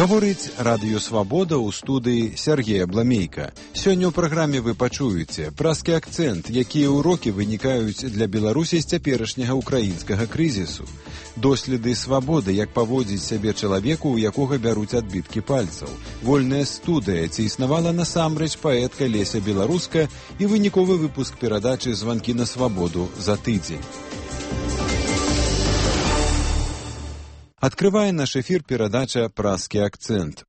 Гаворыць Радыё Свабода ў студыі Сергея Бламейка. Сёння ў праграме вы пачуеце празкі акцэнт, якія ўрокі вынікаюць для Беларусі з цяперашняга ўкраінскага крызісу. Доследы свабоды, як паводзіць сябе чалавеку, у якога бяруць адбіткі пальцаў. Вольная студыя, ці існавала насамрэч паэтка Леся Беларуска і выніковы выпуск перадачы «Званкі на свабоду» за тыдзень. Открывае наш эфір перадача «Празкі акцэнт».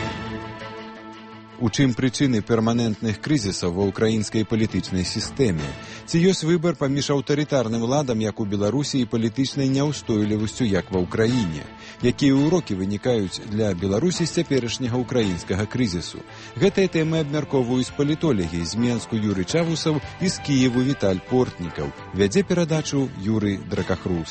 У чым прычыны перманентных крызісаў ва ўкраінскай палітычнай сістэме? Ці ёсць выбар паміж аўтарытарным ладам, як у Беларусі, і палітычнай няўстойлівасцю, як ва ўкраіне? Якія ўрокі вынікаюць для Беларусі з цяперашняга ўкраінскага крызісу? Гэтыя тэмы абмяркоўваюць палітолагі з Менску Юрый Чавусаў і з Кіеву Віталь Портнікаў. Вядзе перадачу Юрый Дракахрус.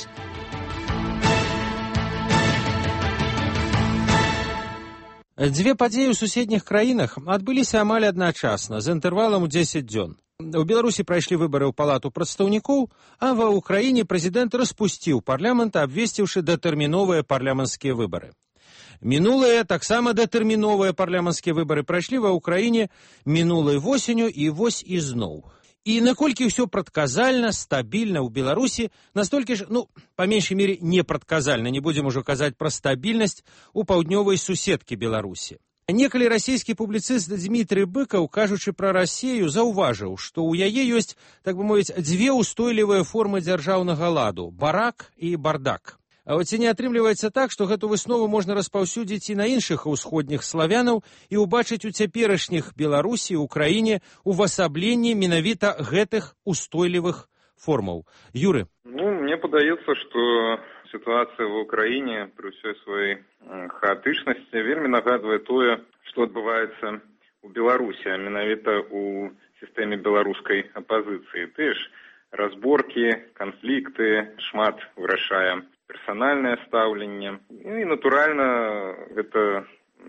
Дзве падзеі ў суседніх краінах адбыліся амаль адначасна, з інтэрвалам у 10 дзён. У Беларусі прайшлі выбары ў Палату прадстаўнікоў, а ва ўкраіне прэзідэнт распусціў парламент, абвесціўшы датэрміновыя парламенцкія выбары. Мінулыя, таксама датэрміновыя парламенцкія выбары прайшлі ва ўкраіне мінулай восенню і вось ізноў. І наколькі ўсё прадказальна, стабільна ў Беларусі, настолькі ж, па меншай мере, непрадказальна, не будзем ужо казаць пра стабільнасць у паўднёвай суседкі Беларусі. Некалі расійскі публіцыст Дмітрый Быкаў, кажучы пра Расею, заўважыў, што ў яе ёсць, так бы мовіць, дзве ўстойлівыя формы дзяржаўнага ладу – барак і бардак. А от ці не атрымліваецца так, што гэту выснову можна распаўсюдзіць і на іншых усходніх славянаў і ўбачыць у цяперашніх Беларусі, Украіне увасабленні менавіта гэтых устойлівых формаў. Юры. Мне падаецца, што сітуацыя в Украіне пры ўсёй сваёй хаатычнасці вельмі нагадвае тое, што адбываецца у Беларусі, а менавіта у сістэме беларускай апазіцыі. Тыя ж разборкі, канфлікты, шмат вырашае персанальнае стаўленне. І, натуральна, гэта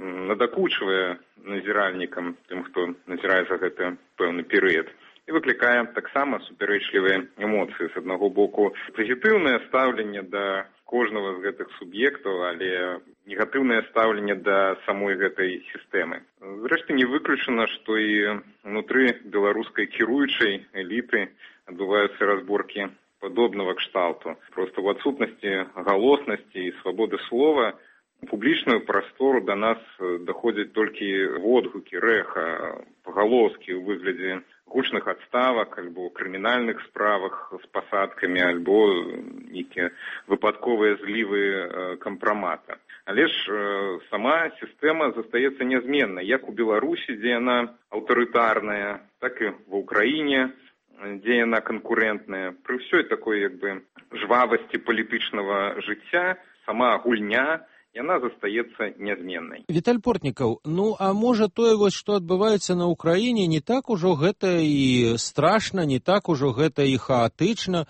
надакучвае назіральнікам, тым, хто назірае за гэта пэўны перыяд. І выклікае таксама супярэчлівыя эмоцыі. З аднаго боку, пазітыўнае стаўленне да кожнага з гэтых суб'ектаў, але негатыўнае стаўленне да самой гэтай сістэмы. Зрэшты, не выключана, што і ўнутры беларускай кіруючай эліты адбываюцца разборкі подобного кшталту. Просто в отсутности голосности и свободы слова в публичную простору до нас доходят только водгуки, рэха, поголоски ў выглядзе гучных адставак, альбо крымінальных справах з пасадкамі, альбо нейкія выпадковыя злівы кампрамата. Але ж сама сістэма застаецца нязменнай, як у Беларусі, дзе яна аўтарытарная, так і ва Ўкраіне, дзе яна канкурэнтная. Пры ўсёй такой жвавасці палітычнага жыцця сама гульня, яна застаецца нязменнай. Віталь Портнікаў, а можа тое, што адбываецца на Ўкраіне, не так ужо гэта і страшна, не так ужо гэта і хаатычна.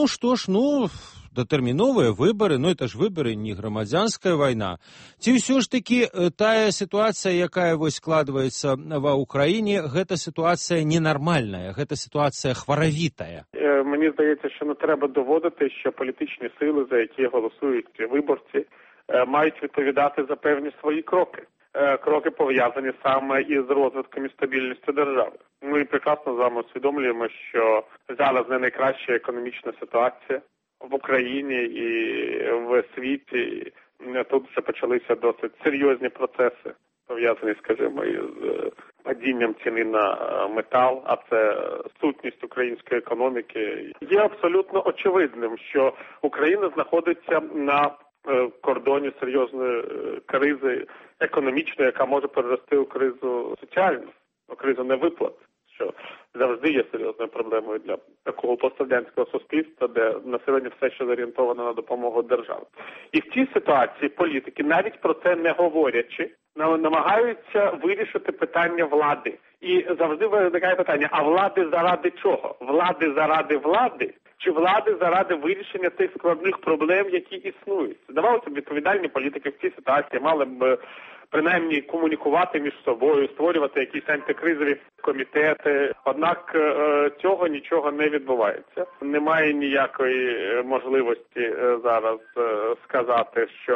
Датэрміновыя выбары, это ж выбары, не грамадзянская вайна. Ці ўсё ж такі тая сітуацыя, якая складваецца ва Ўкраіне, гэта сітуацыя ненармальная, гэта сітуація хваравітая? Мені здається, що не треба доводити, що політичні сили, за які голосують виборці, мають відповідати за певні свої кроки. Кроки пов'язані саме із розвитком і стабільністю держави. Ми прекрасно з вами усвідомлюємо, що зараз не найкраща економічна ситуація в Україні і в світі. Тут вже почалися досить серйозні процеси, пов'язані, скажімо, із падінням ціни на метал, а це сутність української економіки. Є абсолютно очевидним, що Україна знаходиться на кордоні серйозної кризи економічної, яка може перерости у кризу соціальну, у кризу невиплат, що завжди є серйозною проблемою для такого пострадянського суспільства, де населення все ще зорієнтовано на допомогу держави. І в цій ситуації політики, навіть про це не говорячи, намагаються вирішити питання влади. І завжди виникає питання, а влади заради чого? Влади заради влади? Чи влади заради вирішення тих складних проблем, які існують? Здавалося б, відповідальні політики в цій ситуації мали б принаймні комунікувати між собою, створювати якісь антикризові комітети. Однак цього нічого не відбувається. Немає ніякої можливості зараз сказати, що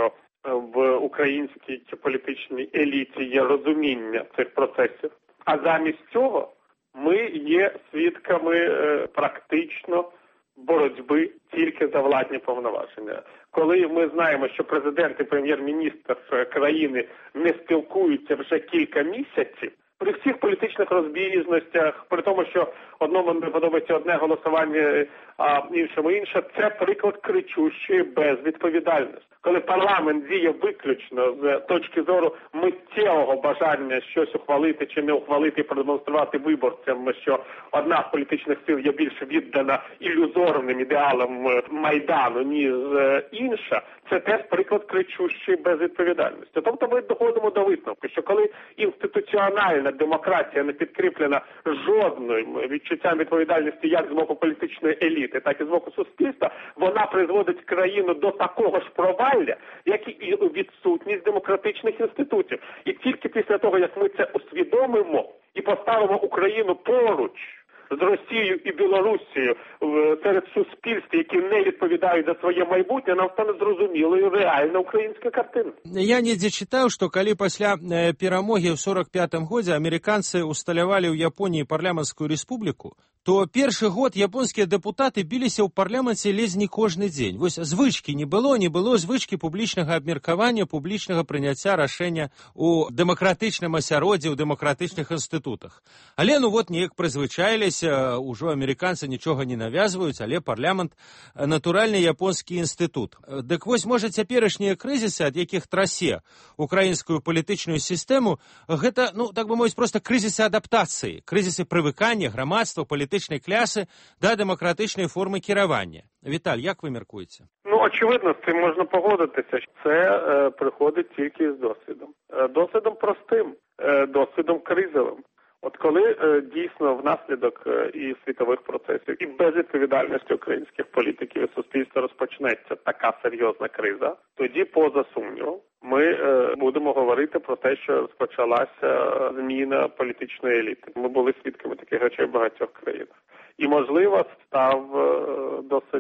в українській політичній еліті є розуміння цих процесів. А замість цього ми є свідками практично боротьби тільки за владні повноваження. Коли ми знаємо, що президент і прем'єр-міністр країни не спілкуються вже кілька місяців, при всіх політичних розбіжностях, при тому, що одному не подобається одне голосування, а іншому інше, це приклад кричущої безвідповідальності. Коли парламент діє виключно з точки зору миттєвого бажання щось ухвалити чи не ухвалити і продемонструвати виборцям, що одна з політичних сил є більш віддана ілюзорним ідеалам Майдану, ніж інша, це теж приклад кричущої безвідповідальності. Тобто ми доходимо до висновку, що коли інституціональна демократія не підкріплена жодним відчуттям відповідальності як з боку політичної еліти, так і з боку суспільства, вона призводить країну до такого ж провалля, як і відсутність демократичних інститутів. І тільки після того, як ми це усвідомимо і поставимо Україну поруч з Росією і Білорусією серед суспільств, які не відповідають за своє майбутнє, нам стане зрозумілою реальна українська картина. Я недзе читаў, што калі пасля перамогі ў 45-м годзе амерыканцы усталявалі ў Японіі парламенцкую рэспубліку, то першы год японскія дэпутаты біліся ў парламенце ледзь не кожны дзень. Вось звычкі не было звычкі публічнага абмеркавання, публічнага прыняцця рашэння ў дэмакратычным асяроддзі, ў дэмакратычных інстытутах. Але неяк прызвычаіліся, ужо амерыканцы нічога не навязваюць, але парламент натуральны японскі інстытут. Дык вось, можа, цяперашнія крызісы, ад якіх трасе украінскую палітычную сістэму, гэта, так бы мовіць, проста крызісы адаптацыі, крызісы прывыкання грамадства, палітычнай клясы да дэмакратычнай формы кіравання. Віталь, як ви міркуєте? Очевидно, з цим можна погодитися. Це приходить тільки з досвідом. Досвідом простим, досвідом кризовим. От коли дійсно внаслідок і світових процесів, і безвідповідальності українських політиків і суспільства розпочнеться така серйозна криза, тоді, поза сумнівом, ми будемо говорити про те, що розпочалася зміна політичної еліти. Ми були свідками таких речей в багатьох країнах. І, можливо, став досить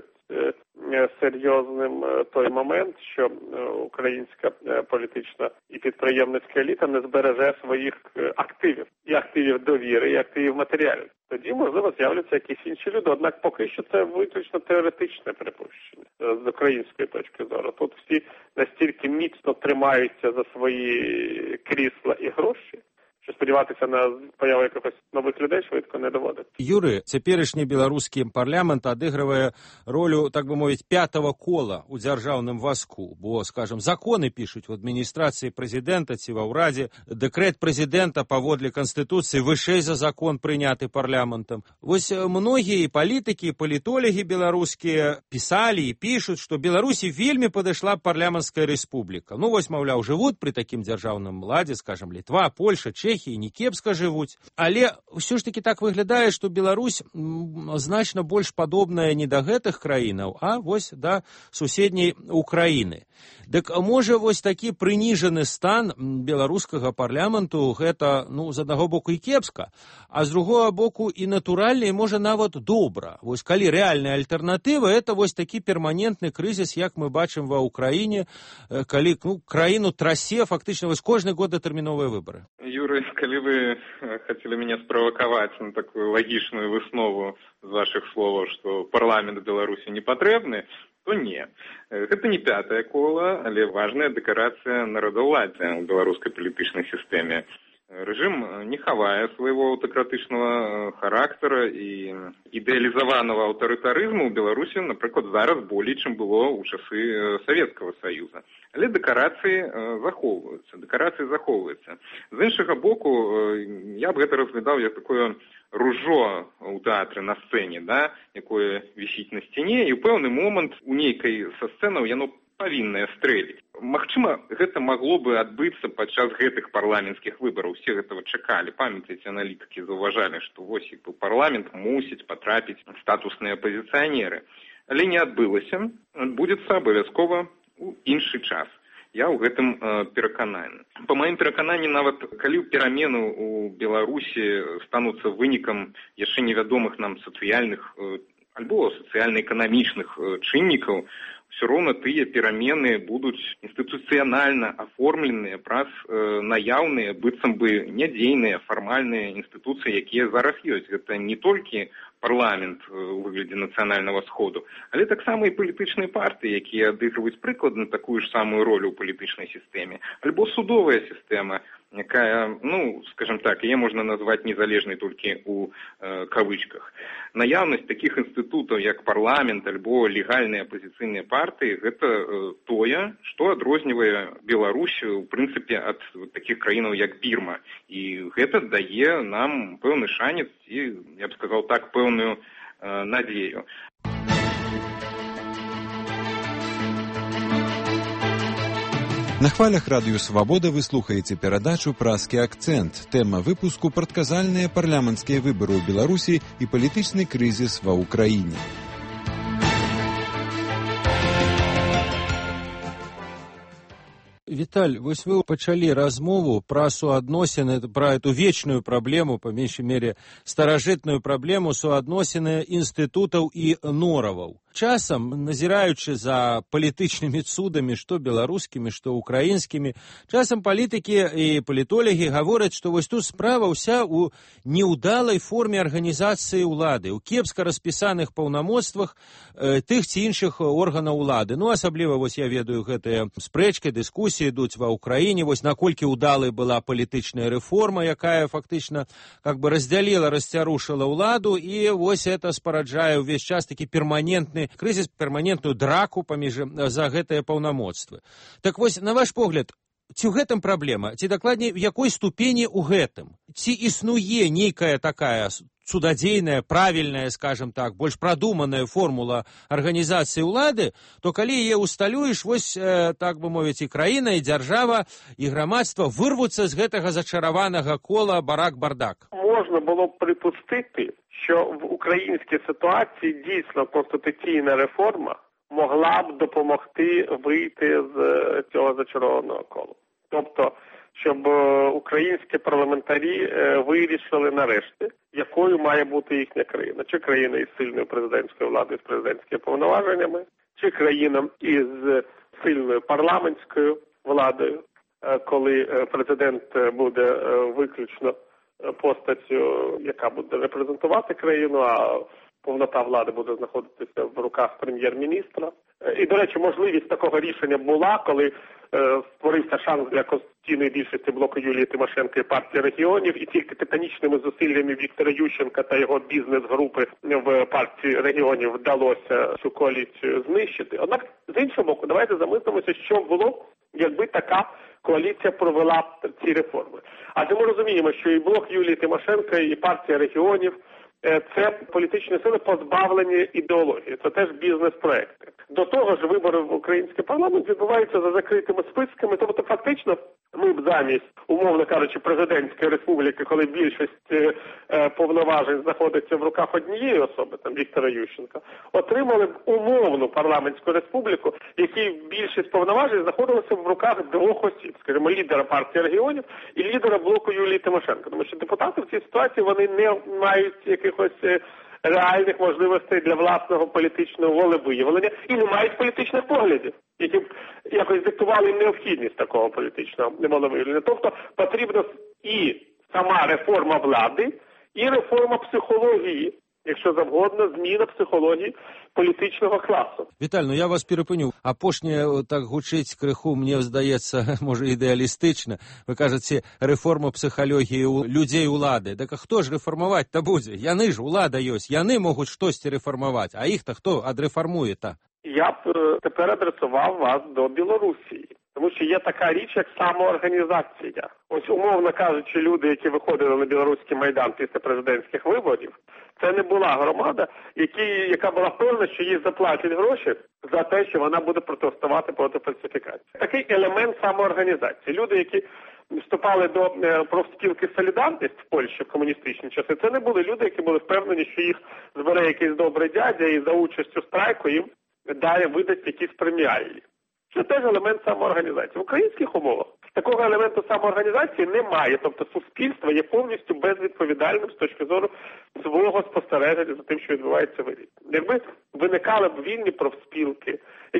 серйозним той момент, що українська політична і підприємницька еліта не збереже своїх активів. І активів довіри, і активів матеріалів. Тоді, можливо, з'являться якісь інші люди. Однак поки що це виключно теоретичне припущення з української точки зору. Тут всі настільки міцно тримаються за свої крісла і гроші, що сподіватися на появу якихось нових людей швидко не доводиться. Юры, цяперашні беларускі парламент адыгрывае ролю, так бы мовіць, пятого кола у дзяржаўным вазку, бо, скажем, законы пішуць в адміністрацыі прэзідэнта ці ва ўрадзе, дэкрэт прэзідэнта паводле Канстытуцыі вышэй за закон, прыняты парламентам. Вось многія палітыкі, палітолагі беларускія пісалі і пішуць, што Беларусі вельмі падышла парламенцкая рэспубліка. Вось, маўляў, жывуць пры такім дзяржаўным ладзе, скажем, Літва, Польша, Чэхія, не кепска жывуць. Але ўсё ж таки так выглядае, што Беларусь значна больш падобная не да гэтых краінаў, а вось да суседняй Украіны. Дык можа вось такі прыніжаны стан беларускага парламенту гэта, з аднаго боку і кепска, а з другого боку і натуральна, і можа нават добра. Вось калі рэальная альтэрнатыва, это вось такі перманентны крызіс, як мы бачым ва Ўкраіне, калі краіну трасе фактычна вось кожны год датэрміновыя выбары. Юрий, калі вы хотели меня спровоковать на такую логичную выснову з ваших слов, что парламент Беларуси не патрэбны, то не. Гэта не пятое кола, але важная дэкарацыя народаўладдзя ў беларускай палітычнай сістэме. Рэжым не хавае свайго аўтакратычнага характара і ідэалізаванага аўтарытарызму ў Беларусі, напрыклад, зараз болей, чым было ў часы Савецкага Саюза. Але дэкарацыі захоўваюцца. З іншага боку, я б гэта разглядаў як такое ружо ў тэатры на сцэне, якое вісіць на сцяне, і ў пэўны момант у нейкай са сцэнаў яно павіннае стрэліць. Магчыма, гэта магло бы адбыцца падчас гэтых парламенцкіх выбараў. Усе гэтага чакалі. Памятаеце, аналітыкі заўважалі, што вось у парламент мусіць патрапіць статусныя апазіцыянеры. Але не адбылася. Адбудзецца абавязкова ў іншы час. Я ў гэтым перакананы. Па маім перакананні, нават калі перамены ў Беларусі стануцца вынікам яшчэ невядомых нам сацыяльных альбо сацыяльна-эканамічных чыннікаў, все роўна тыя перамены будуць інстытуцыянальна аформленыя праз наяўныя, быццам бы нядзейныя фармальныя інстытуцыі, якія зараз ёсць. Гэта не толькі парламент у выглядзе нацыянальнага сходу, але таксама і палітычныя партыі, якія адыгрываюць прыкладна такую ж самую ролю ў палітычнай сістэме, альбо судовая сістэма, якая, скажем так, яе можна назваць незалежнай толькі ў кавычках. Наяўнасць такіх інстытутаў, як парламент альбо легальныя апазіцыйныя партыі, гэта тое, што адрознівае Беларусь, у прынцыпе, ад такіх краінаў, як Бірма. І гэта дае нам пэўны шанец і, я б сказаў так, пэўную надзею. На хвалях Радыё Свабода вы слухаеце перадачу «Празкі акцэнт». Тэма выпуску «Прадказальныя парламенцкія выбары ў Беларусі і палітычны крызіс ва ўкраіне». Віталь, вось вы пачалі размову пра суадносіны, пра эту вечную праблему, па меншай мере старажытную праблему суадносіны інстытутаў і нораваў. Часам, назіраючы за палітычнымі цудамі, што беларускімі, што украінскімі, часам палітыкі і палітолагі гавораць, што вось тут справа ўся ў неўдалай форме арганізацыі ўлады, у кепска распісаных паўнамоцтвах тых ці іншых органаў улады. Асабліва, вось я ведаю, гэтыя спрэчкі, дыскусіі ідуць ва ўкраіне, вось наколькі ўдалай была палітычная рэформа, якая фактычна раздзяліла, расцярушыла ўладу, і вось это спараджае ўвесь час такі перманентны крызіс, перманентную драку за гэтыя паўнамоцтвы. Так вось, на ваш погляд, ці ў гэтым праблема, ці дакладней, в якой ступені ў гэтым? Ці існуе нейкая такая цудадзейная, правільная, скажем так, больш прадуманая формула арганізацыі ўлады, то калі яе усталюеш, вось, так бы мовіць, і краіна, і дзяржава, і грамадства вырвуцца з гэтага зачараванага кола барак-бардак? Можна було б припустити, що в українській ситуації дійсно конституційна реформа могла б допомогти вийти з цього зачарованого кола. Тобто, щоб українські парламентарі вирішили нарешті, якою має бути їхня країна. Чи країна із сильною президентською владою, з президентськими повноваженнями, чи країна із сильною парламентською владою, коли президент буде виключно постаттю, яка буде репрезентувати країну, а повнота влади буде знаходитися в руках прем'єр-міністра. І, до речі, можливість такого рішення була, коли створився шанс для конституційної більшості блоку Юлії Тимошенко і партії регіонів, і тільки титанічними зусиллями Віктора Ющенка та його бізнес-групи в партії регіонів вдалося цю коаліцію знищити. Однак, з іншого боку, давайте замислимося, що було, якби така коаліція провела ці реформи. Адже ми розуміємо, що і блок Юлії Тимошенко, і партія регіонів – це політичні сили позбавлені ідеології, це теж бізнес-проекти. До того ж, вибори в український парламент відбуваються за закритими списками, тобто фактично ми б замість, умовно кажучи, президентської республіки, коли більшість повноважень знаходиться в руках однієї особи, там Віктора Ющенка, отримали б умовну парламентську республіку, в якій більшість повноважень знаходилася в руках двох осіб, скажімо, лідера партії регіонів і лідера блоку Юлії Тимошенко. Тому що депутати в цій ситуації, вони не мають якихось реальних можливостей для власного політичного волевиявлення і не мають політичних поглядів, які б якось диктували необхідність такого політичного волевиявлення. Тобто потрібна і сама реформа влади, і реформа психології, якщо завгодно, зміна психології політичного класу. Віталь, я вас перепиню. Апошнє так гучить криху, мені здається, може ідеалістично. Ви кажете, реформа психології людей улади. Так а хто ж реформувати-то буде? Яны ж улада ёсць, яны можуть щось реформувати, а їх-то хто адреформує-то? Я б тепер адресував вас до Білорусі. Тому що є така річ, як самоорганізація. Ось, умовно кажучи, люди, які виходили на Білоруський Майдан після президентських виборів, це не була громада, яка була певна, що їй заплатять гроші за те, що вона буде протестувати проти фальсифікації. Такий елемент самоорганізації. Люди, які вступали до профспілки «Солідарність» в Польщі в комуністичні часи, це не були люди, які були впевнені, що їх збере якийсь добрий дядя і за участю страйку їм далі видасть якісь преміальні. Це теж елемент самоорганізації. В українських умовах такого елементу самоорганізації немає. Тобто суспільство є повністю безвідповідальним з точки зору свого спостереження за тим, що відбувається в еліті. Якби виникали б вільні профспілки,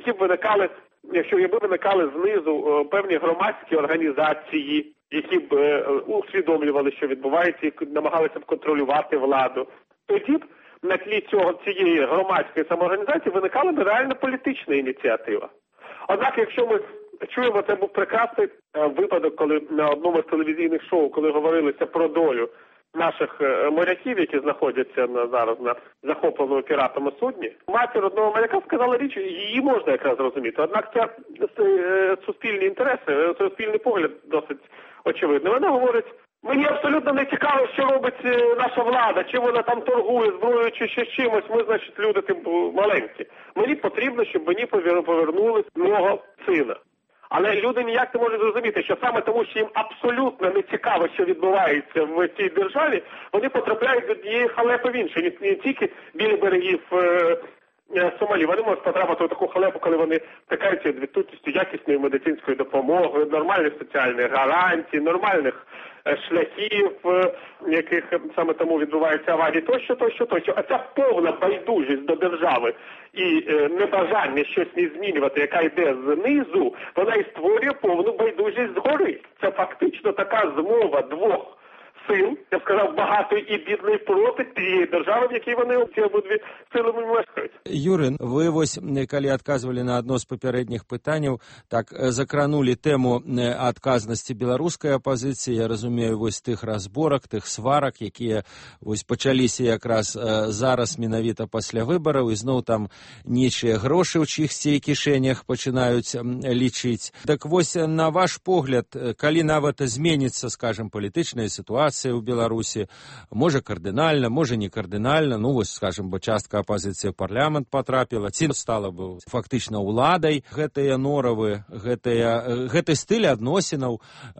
якби виникали знизу певні громадські організації, які б усвідомлювали, що відбувається, і намагалися б контролювати владу, тоді б на тлі цієї громадської самоорганізації виникала б реальна політична ініціатива. Однак, якщо ми чуємо, це був прекрасний випадок, коли на одному з телевізійних шоу, коли говорилося про долю наших моряків, які знаходяться зараз на захопленому піратами судні, матір одного моряка сказала річ, її можна якраз зрозуміти. Однак це суспільні інтереси, суспільний погляд досить очевидний. Вона говорить, мені абсолютно не цікаво, що робить наша влада, чи вона там торгує зброєю, чи ще чимось, ми, значить, люди маленькі. Мені потрібно, щоб мені повернули мого сина. Але люди ніяк не можуть зрозуміти, що саме тому, що їм абсолютно не цікаво, що відбувається в цій державі, вони потрапляють до однієї халепи в іншу. Не тільки біля берегів Сомалі. Вони можуть потрапити в таку халепу, коли вони стикаються з відсутністю якісної медицинської допомоги, нормальних соціальних гарантій, нормальних шляхів, яких саме тому відбуваються аварії, тощо. А ця повна байдужість до держави і небажання щось не змінювати, яка йде знизу, вона і створює повну байдужість згори. Це фактично така змова двох сил, я б сказав, багатої і бідної проти тієї держави, в якій вони ці обидві сили мешкають. Юрин, ви ось, коли адказвалі на одно з попередніх питань, так закранули тему адказності білоруської опозиції, я розумію, ось тих розборок, тих сварок, які ось почалися якраз зараз, менавіта після виборів, і знову там нічі гроші у чиїхсь кишенях починають лічити. Так ось, на ваш погляд, коли навіть зміниться, скажімо, політична ситуація у Білорусі, може кардинально, може не кардинально, ну ось, скажем, бо частка опозиції в парламент потрапила, ці стала б фактично уладай, гэтыя норавы, гэты стыль адносінаў,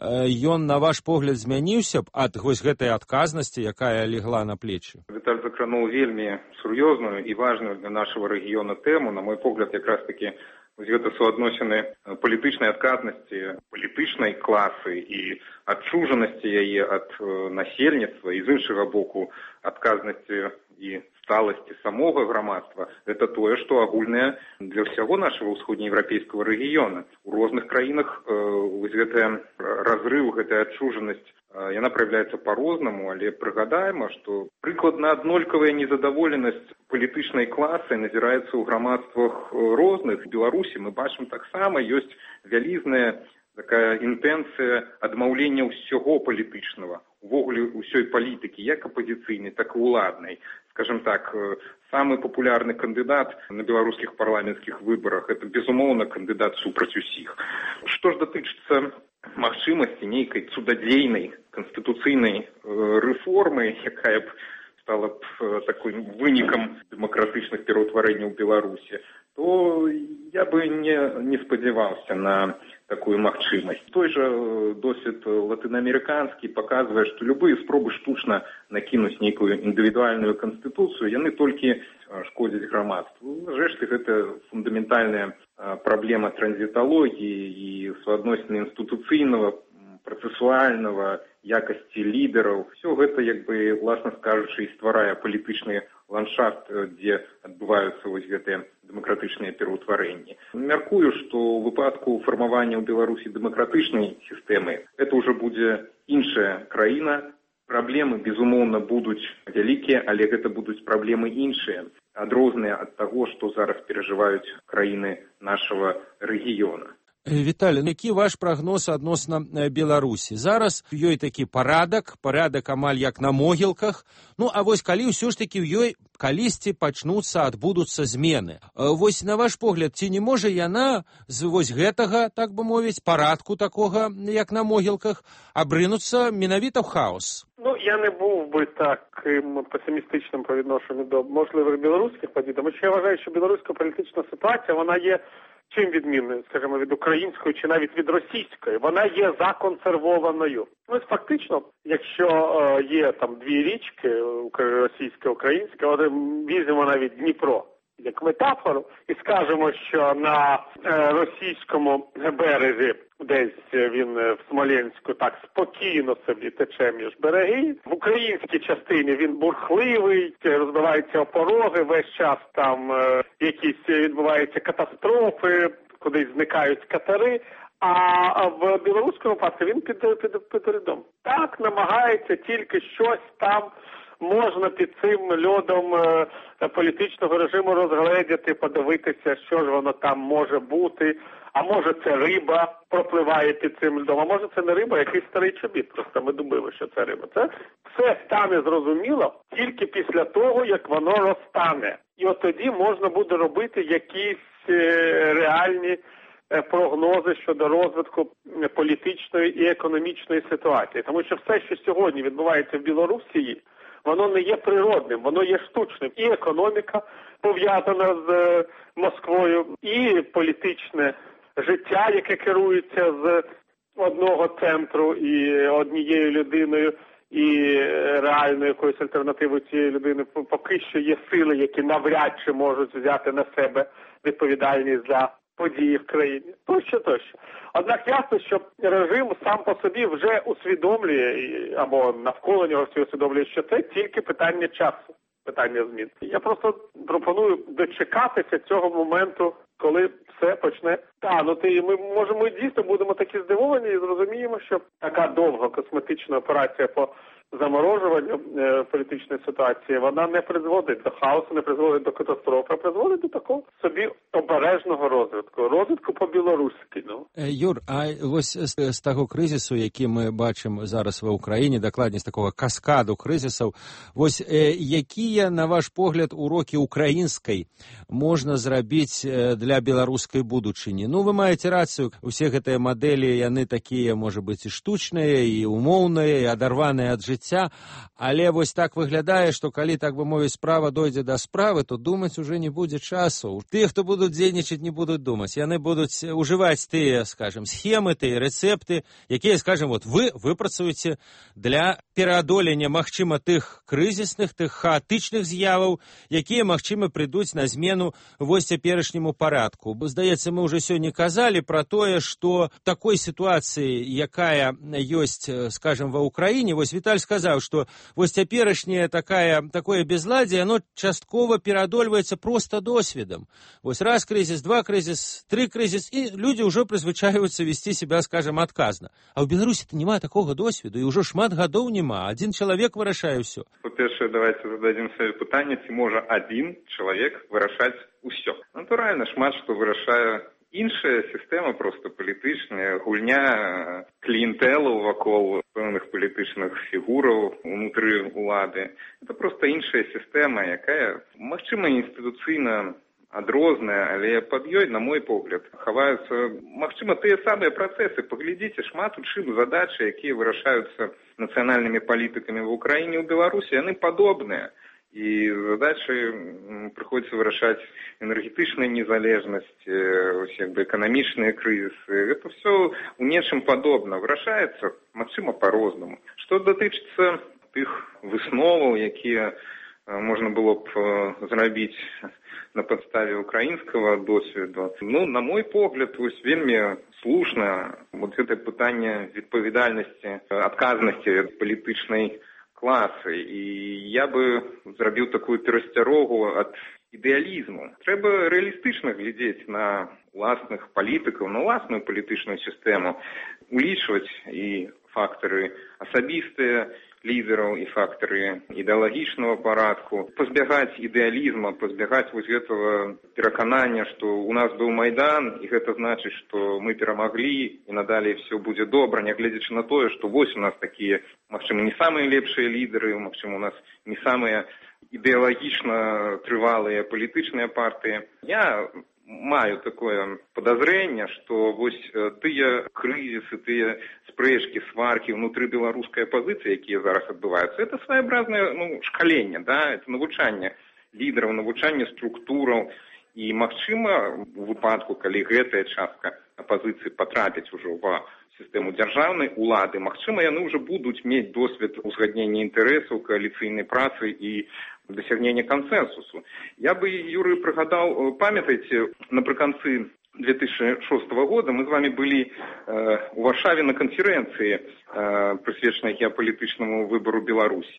ён, на ваш погляд, змяніўся б ад вось гэтай адказнасці, якая легла на плечі? Віталь закрануў вельмі сур'ёзную і важную для нашего рэгіёна тэму, на мой погляд, якраз таки гэта суадносіны палітычнай адказнасці, палітычнай класы і адчужанасці яе ад насельніцтва і з іншага боку адказнасці і сталасці самога грамадства. Это тое, што агульнае для ўсяго нашего ўсходнееўрапейскага рэгіёна. У розных краінах вось гэты разрыв, гэтая адчужанасць, яна праяўляецца па-рознаму, але прыгадаем, што прыкладна аднолькавая незадаволенасць палітычнай класы назіраецца ў грамадствах розных. В Беларусі мы бачым таксама, ёсць вялізная такая інтэнцыя адмаўлення ўсяго палітычнага, увогуле ўсёй палітыкі, як апазіцыйнай, так і уладнай. Скажем так, самый популярный кандидат на белорусских парламентских выборах – это, безумоўна, кандидат супраць усіх. Што ж датычыцца магчымасці нейкай цудадзейнай канстытуцыйнай рэформы, якая б стала б такой вынікам дэмакратычных пераўтварэнняў Беларусі, то я бы не спадзяваўся на такую магчымасць. Той жа досвед латынаамерыканскі паказвае, што любыя спробы штучна накінуць нейкую індывідуальную канстытуцыю, яны толькі шкодзяць грамадству. Зрэшты, гэта фундаментальная праблема транзіталогіі і суадносіны інстытуцыйнага, працэсуальнага, якасці лідараў. Все гэта, як бы, власна скажучы, і стварае палітычны ландшафт, дзе адбываюцца вось гэтыя дэмакратычныя пераўтварэнні. Мяркую, што ў выпадку фармавання ў Беларусі дэмакратычнай сістэмы гэта ўжо будзе іншая краіна. Праблемы, безумоўна, будуць вялікія, але гэта будуць праблемы іншыя, адрозныя ад таго, што зараз перажываюць краіны нашага рэгіёна. Віталій, які ваш прагноз адносна Беларусі? Зараз у ёй такі парадак амаль як на могілках. Ну, а вось калі ўсё ж такі ў ёй калісьці пачнуцца, адбудуцца змены. Вось на ваш погляд, ці не можа яна з вось гэтага, так бы мовіць, парадку такога, як на могілках, абрынуцца менавіта ў хаос? Ну, я не був би таким песимістичним по відношенню до можливих білоруських подій, тому що я вважаю, що білоруська політична ситуація, вона є чим відмінною, скажімо, від української чи навіть від російської. Вона є законсервованою. Ну, фактично, якщо є там дві річки, російська, українська, от візьмемо навіть Дніпро як метафору і скажемо, що на російському березі десь він в Смоленську так спокійно собі тече між береги. В українській частині він бурхливий, розбиваються опороги, весь час там якісь відбуваються катастрофи, кудись зникають катери. А в білоруському випадку він під льодом. Так, намагається тільки щось там можна під цим льодом політичного режиму розгледіти, подивитися, що ж воно там може бути. А може це риба пропливає під цим льдом, а може це не риба, а якийсь старий чобіт. Просто ми думали, що це риба. Це все стане зрозуміло тільки після того, як воно розтане. І от тоді можна буде робити якісь реальні прогнози щодо розвитку політичної і економічної ситуації. Тому що все, що сьогодні відбувається в Білорусі, воно не є природним, воно є штучним. І економіка пов'язана з Москвою, і політичне життя, яке керується з одного центру і однією людиною, і реальною якоюсь альтернативою цієї людини. Поки що є сили, які навряд чи можуть взяти на себе відповідальність за події в країні. Тощо. Однак ясно, що режим сам по собі вже усвідомлює, або навколо нього всі усвідомлює, що це тільки питання часу, питання змін. Я просто пропоную дочекатися цього моменту, коли все почне танути. І ми дійсно будемо такі здивовані і зрозуміємо, що така довга косметична операція по заморожуванню політичної ситуації, вона не призводить до хаосу, не призводить до катастрофи, а призводить до такого собі обережного розвитку по-білоруськи. Юр, а ось з того кризису, який ми бачимо зараз в Україні, докладніше такого каскаду кризисів, ось які, на ваш погляд, уроки української можна зробити для білоруської будучині? Ну, ви маєте рацію, у всіх ці моделі, вони такі, може бути, і штучні, і умовні, і оторвані від життя, але ось так виглядає, що коли, так би мовити, справа дойде до справи, то думати вже не буде часу. Ті, хто будуть дзейнічати, не будуть думати. Вони будуть уживати ті, скажімо, схеми, ті рецепти, які, скажімо, от ви випрацюєте для переодолення, можливо, тих кризисних, тих хаотичних з'явів, які, можливо, прийдуть на зміну ось теперішньому порядку. Бо, здається, ми вже сьогодні казали про те, що в такій ситуації, яка є, скажімо, в Україні, ось Віталь сказав, що ось теперішнє таке безладдя, воно частково переодолюється просто досвідом. Ось раз кризис, два кризис, три кризис, і люди вже призвичаюються вести себе, скажімо, відказно. А в Білорусі немає такого досвіду, і вже шмат годів немає. Один чоловік вирішає все. По-перше, давайте зададим собі питання, чи може один чоловік вирішати усе. Натурально, шмат що вирішає інша система просто політична, гульня клієнтелу вокруг певних політичних фігурів внутрі влади. Це просто інша система, яка, можливо, інституційно адрозная, але під ёй, на мой погляд, ховаються, можливо, ті самі процеси. Поглядіть, шмат у чим задачі, які вирішаються національними політиками в Україні і в Білорусі, вони подобні. І задачі приходиться вирішати енергетичну незалежність, ось якби економічні кризиси. Це все у нечим подобно. Вирішається, можливо, по-розному. Що дотичиться тих висновів, які можна було б зробити на підставі українського досвіду. Ну, на мой погляд, ось вельми слушно ось це питання відповідальності, відказності від політичної класи. І я би зробив таку пересторогу від ідеалізму. Треба реалістично глядіти на власних політиків, на власну політичну систему, улічувати і фактори особисті лідерів, і фактори ідеологічного порядку, позбігати ідеалізму, позбігати ось цього переконання, що у нас був Майдан, і це значить, що ми перемогли, і надалі все буде добре, не глядячи на те, що ось у нас такі, можливо, не самі ліпші лідери, можливо, у нас не самі ідеологічно тривалі політичні партії. Я маю таке подозрення, що ось ті кризиси, ті спрешки, сварки внутрі білоруської опозиції, які зараз відбуваються, це своєобразне шкалення, це навчання лідерів, навчання структурів. І, можливо, у випадку, коли ця частка опозиції потрапить вже в систему державної влади, можливо, вони вже будуть мати досвід узгоднення інтересів, коаліційної праці і досягнення консенсусу. Я би, Юрій, пригадав, пам'ятаєте, наприкінці 2006 года мы з вами былі у Варшаве на канферэнцыі, прысвечанай геапалітычнаму выбару Беларусі.